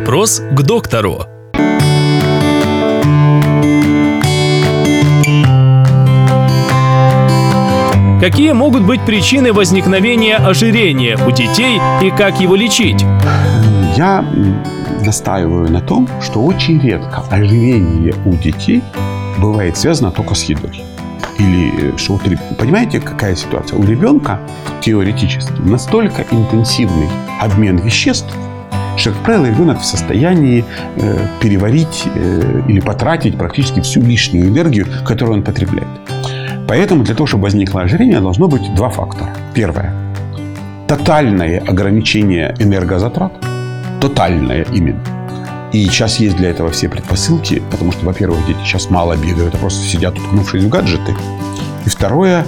Вопрос к доктору. Какие могут быть причины возникновения ожирения у детей и как его лечить? Я настаиваю на том, что очень редко ожирение у детей бывает связано только с едой. Или что понимаете, какая ситуация? У ребенка теоретически настолько интенсивный обмен веществ, что, как правило, ребенок в состоянии переварить или потратить практически всю лишнюю энергию, которую он потребляет. Поэтому для того, чтобы возникло ожирение, должно быть два фактора. Первое. Тотальное ограничение энергозатрат. Тотальное именно. И сейчас есть для этого все предпосылки, потому что, во-первых, дети сейчас мало бегают, а просто сидят, уткнувшись в гаджеты. И второе,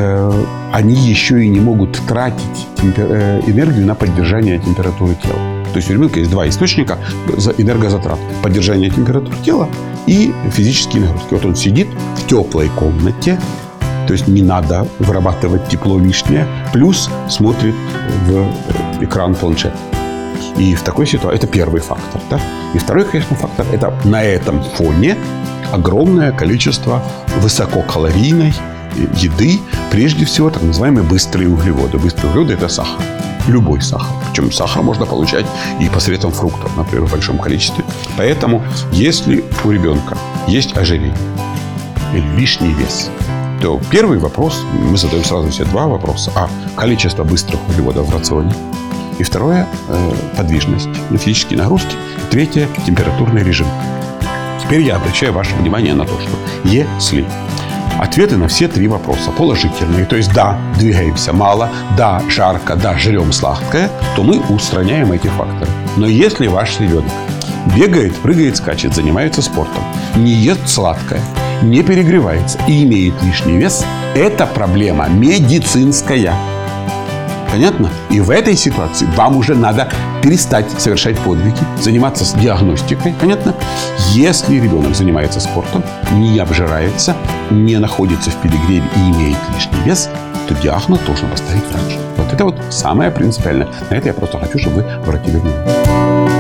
они еще и не могут тратить энергию на поддержание температуры тела. То есть у ребенка есть два источника энергозатрат. Поддержание температуры тела и физические нагрузки. Вот он сидит в теплой комнате, то есть не надо вырабатывать тепло лишнее, плюс смотрит в экран планшета. И в такой ситуации это первый фактор. Да? И второй, конечно, фактор – это на этом фоне огромное количество высококалорийной еды, прежде всего так называемые быстрые углеводы. Быстрые углеводы – это сахар. Любой сахар. Причем сахар можно получать и посредством фруктов, например, в большом количестве. Поэтому, если у ребенка есть ожирение или лишний вес, то первый вопрос, мы задаем сразу все два вопроса. Количество быстрых углеводов в рационе. И второе – подвижность, физические нагрузки. И третье – температурный режим. Теперь я обращаю ваше внимание на то, что если ответы на все три вопроса положительные, то есть да, двигаемся мало, да, жарко, да, жрем сладкое, то мы устраняем эти факторы. Но если ваш ребенок бегает, прыгает, скачет, занимается спортом, не ест сладкое, не перегревается и имеет лишний вес, это проблема медицинская. Понятно? И в этой ситуации вам уже надо перестать совершать подвиги, заниматься с диагностикой. Понятно? Если ребенок занимается спортом, не обжирается, не находится в перегреве и имеет лишний вес, то диагноз должен поставить врач. Вот это вот самое принципиальное. На это я просто хочу, чтобы вы обратили внимание.